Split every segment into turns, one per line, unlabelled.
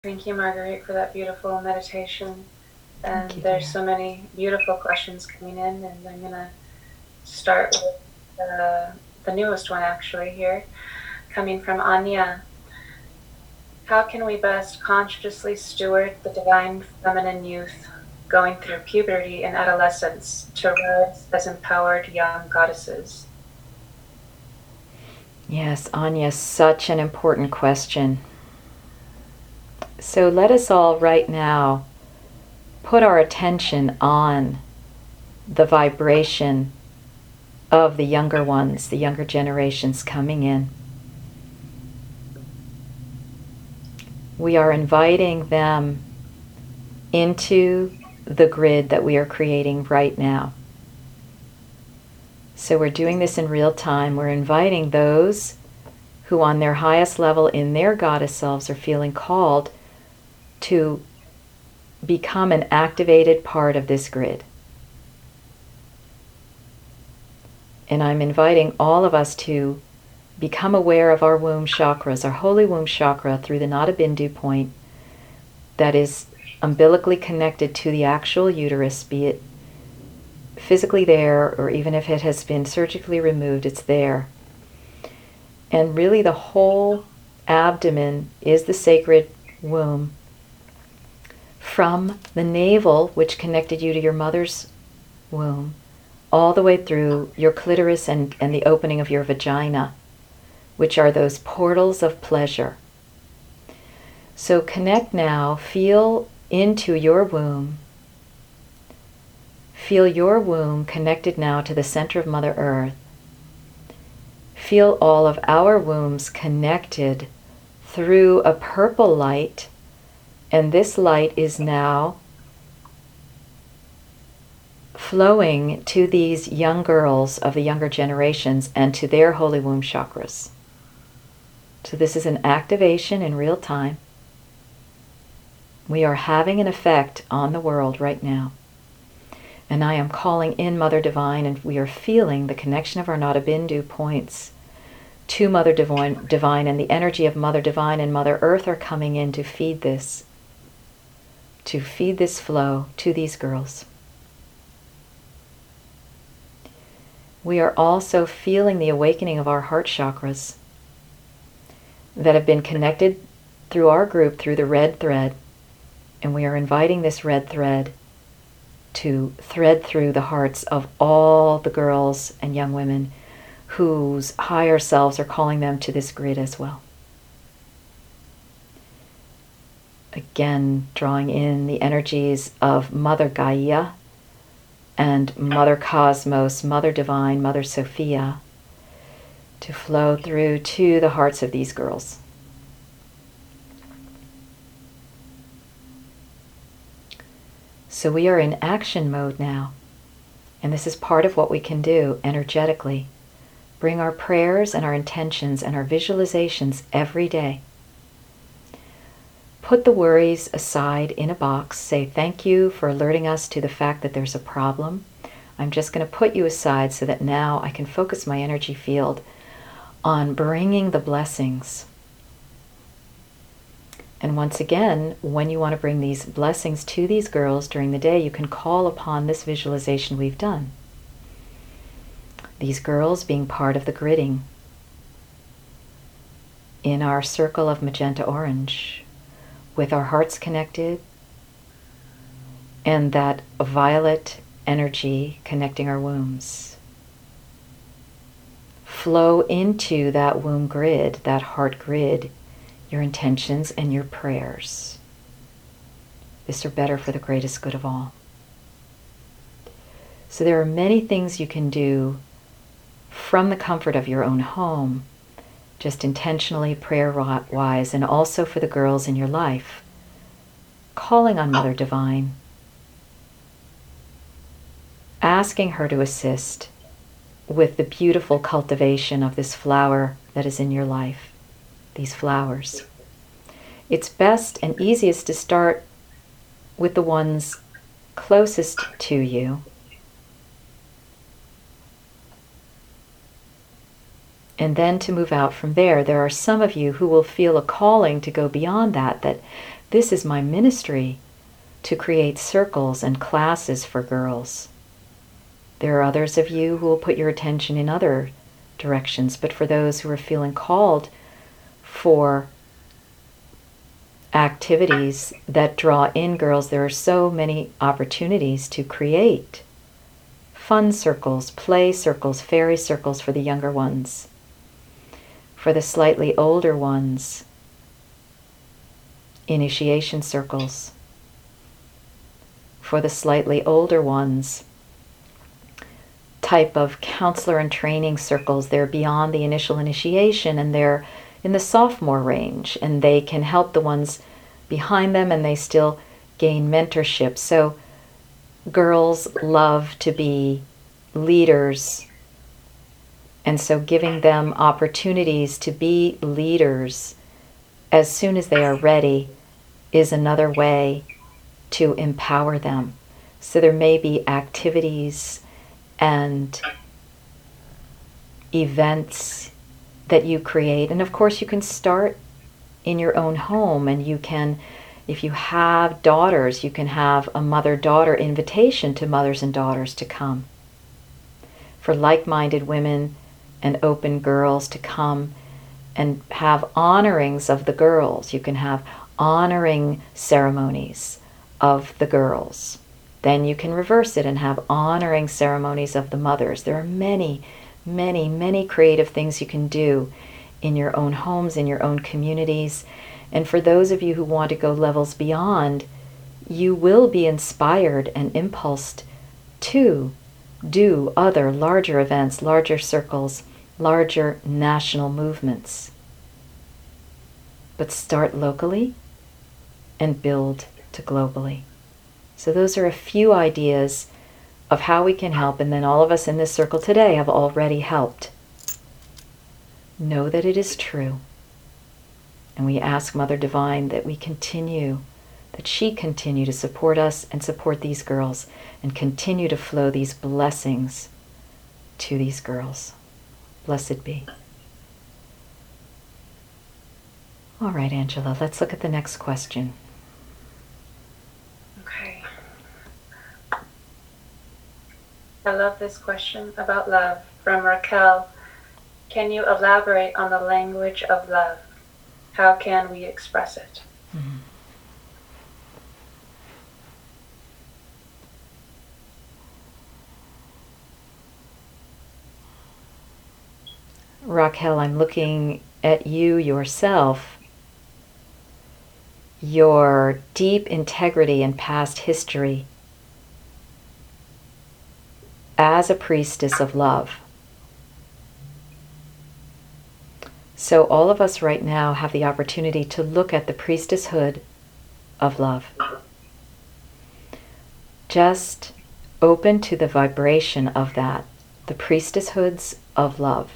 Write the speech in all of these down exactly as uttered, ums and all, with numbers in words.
Thank you, Marguerite, for that beautiful meditation. And
you,
there's
dear.
so many beautiful questions coming in, and I'm going to start with uh, the newest one actually here, coming from Anya. How can we best consciously steward the divine feminine youth going through puberty and adolescence to rise as empowered young goddesses?
Yes, Anya, such an important question. So let us all right now put our attention on the vibration of the younger ones, the younger generations coming in. We are inviting them into the grid that we are creating right now. So we're doing this in real time. We're inviting those who on their highest level in their goddess selves are feeling called to become an activated part of this grid. And I'm inviting all of us to become aware of our womb chakras, our holy womb chakra through the Nada Bindu point that is umbilically connected to the actual uterus, be it physically there or even if it has been surgically removed, it's there. And really the whole abdomen is the sacred womb. From the navel, which connected you to your mother's womb, all the way through your clitoris and, and the opening of your vagina, which are those portals of pleasure. So connect now, feel into your womb. Feel your womb connected now to the center of Mother Earth. Feel all of our wombs connected through a purple light, and this light is now flowing to these young girls of the younger generations and to their holy womb chakras. So this is an activation in real time. We are having an effect on the world right now. And I am calling in Mother Divine, and we are feeling the connection of our Nada Bindu points to Mother Divine, Divine, and the energy of Mother Divine and Mother Earth are coming in to feed this, to feed this flow to these girls. We are also feeling the awakening of our heart chakras that have been connected through our group through the red thread, and we are inviting this red thread to thread through the hearts of all the girls and young women whose higher selves are calling them to this grid as well. Again, drawing in the energies of Mother Gaia and Mother Cosmos, Mother Divine, Mother Sophia, to flow through to the hearts of these girls. So we are in action mode now, and this is part of what we can do energetically. Bring our prayers and our intentions and our visualizations every day. Put the worries aside in a box. Say, thank you for alerting us to the fact that there's a problem. I'm just going to put you aside so that now I can focus my energy field on bringing the blessings. And once again, when you want to bring these blessings to these girls during the day, you can call upon this visualization we've done. These girls being part of the gridding in our circle of magenta orange, with our hearts connected and that violet energy connecting our wombs. Flow into that womb grid, that heart grid, your intentions and your prayers. These are better for the greatest good of all. So there are many things you can do from the comfort of your own home, just intentionally, prayer-wise, and also for the girls in your life, calling on Mother Divine, asking her to assist with the beautiful cultivation of this flower that is in your life, these flowers. It's best and easiest to start with the ones closest to you, and then to move out from there. There are some of you who will feel a calling to go beyond that, that This is my ministry, to create circles and classes for girls. There are others of you who will put your attention in other directions, but for those who are feeling called for activities that draw in girls, there are so many opportunities to create fun circles, play circles, fairy circles for the younger ones. For the slightly older ones, initiation circles. For the slightly older ones, type of counselor and training circles. They're beyond the initial initiation and they're in the sophomore range, and they can help the ones behind them and they still gain mentorship. So girls love to be leaders, and so giving them opportunities to be leaders as soon as they are ready is another way to empower them. So there may be activities and events that you create. And of course you can start in your own home, and you can, if you have daughters, you can have a mother-daughter invitation to mothers and daughters to come. For like-minded women and open girls to come and have honorings of the girls. You can have honoring ceremonies of the girls. Then you can reverse it and have honoring ceremonies of the mothers. There are many, many, many creative things you can do in your own homes, in your own communities. And for those of you who want to go levels beyond, you will be inspired and impulsed to do other larger events, larger circles, larger national movements. But start locally and build to globally. So those are a few ideas of how we can help, and then all of us in this circle today have already helped. Know that it is true. And we ask Mother Divine that we continue, that she continue to support us and support these girls and continue to flow these blessings to these girls. Blessed be. All right, Angela, let's look at the next question.
Okay. I love this question about love from Raquel. Can you elaborate on the language of love? How can we express it?
Mm-hmm. Raquel, I'm looking at you yourself, your deep integrity and past history as a priestess of love. So all of us right now have the opportunity to look at the priestesshood of love. Just open to the vibration of that, the priestesshoods of love.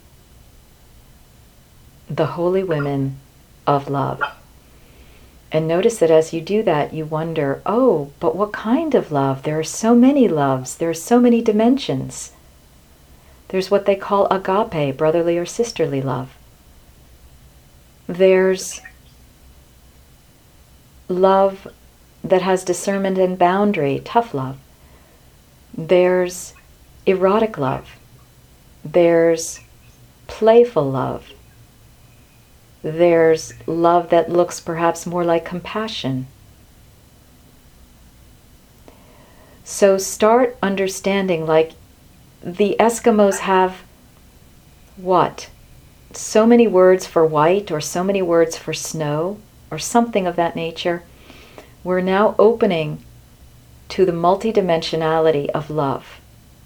The holy women of love. And notice that as you do that, you wonder, oh, but what kind of love? There are so many loves. There are so many dimensions. There's what they call agape, brotherly or sisterly love. There's love that has discernment and boundary, tough love. There's erotic love. There's playful love. There's love that looks perhaps more like compassion. So start understanding, like the Eskimos have what? So many words for white, or so many words for snow, or something of that nature. We're now opening to the multidimensionality of love.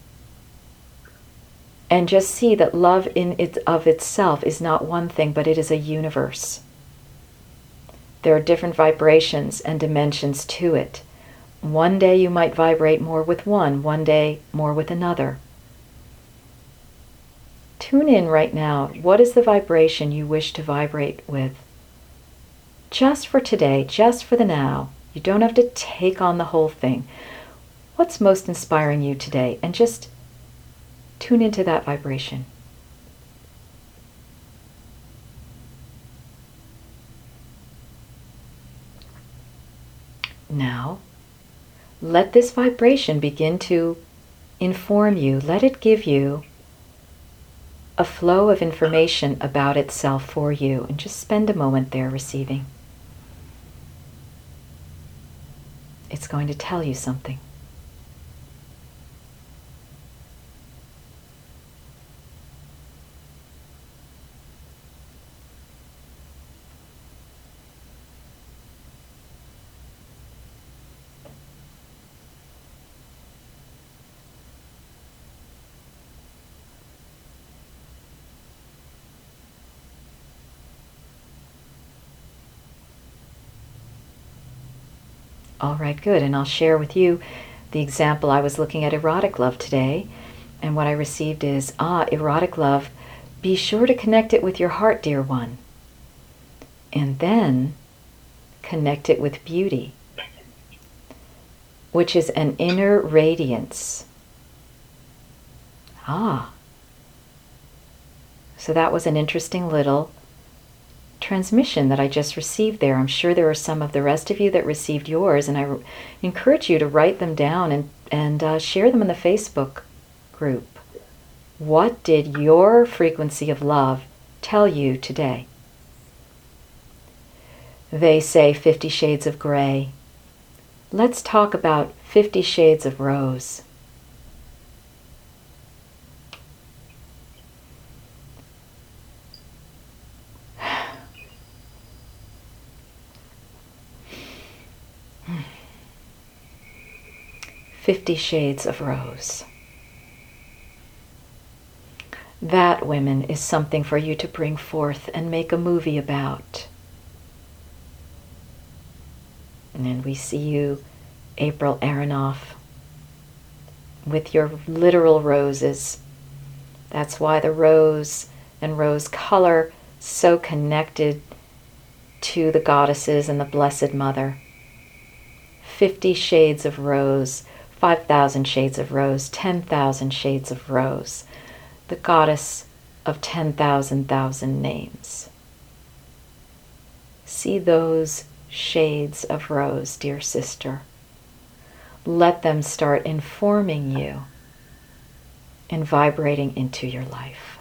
And just see that love in it of itself is not one thing, but it is a universe. There are different vibrations and dimensions to it. One day you might vibrate more with one, one day more with another. Tune in right now. What is the vibration you wish to vibrate with? Just for today, just for the now. You don't have to take on the whole thing. What's most inspiring you today? And just tune into that vibration. Now, let this vibration begin to inform you. Let it give you a flow of information about itself for you. And just spend a moment there receiving. It's going to tell you something. All right, good. And I'll share with you the example. I was looking at erotic love today, and what I received is, ah, erotic love, be sure to connect it with your heart, dear one. And then connect it with beauty, which is an inner radiance. Ah. So that was an interesting little transmission that I just received there. I'm sure there are some of the rest of you that received yours, and I r- encourage you to write them down and, and uh, share them in the Facebook group. What did your frequency of love tell you today? They say Fifty Shades of Gray. Let's talk about Fifty Shades of Rose. Fifty Shades of Rose. That, women, is something for you to bring forth and make a movie about. And then we see you, April Aronoff, with your literal roses. That's why the rose and rose color so connected to the goddesses and the Blessed Mother. Fifty shades of rose, five thousand shades of rose, ten thousand shades of rose. The goddess of ten thousand thousand names. See those shades of rose, dear sister. Let them start informing you and vibrating into your life.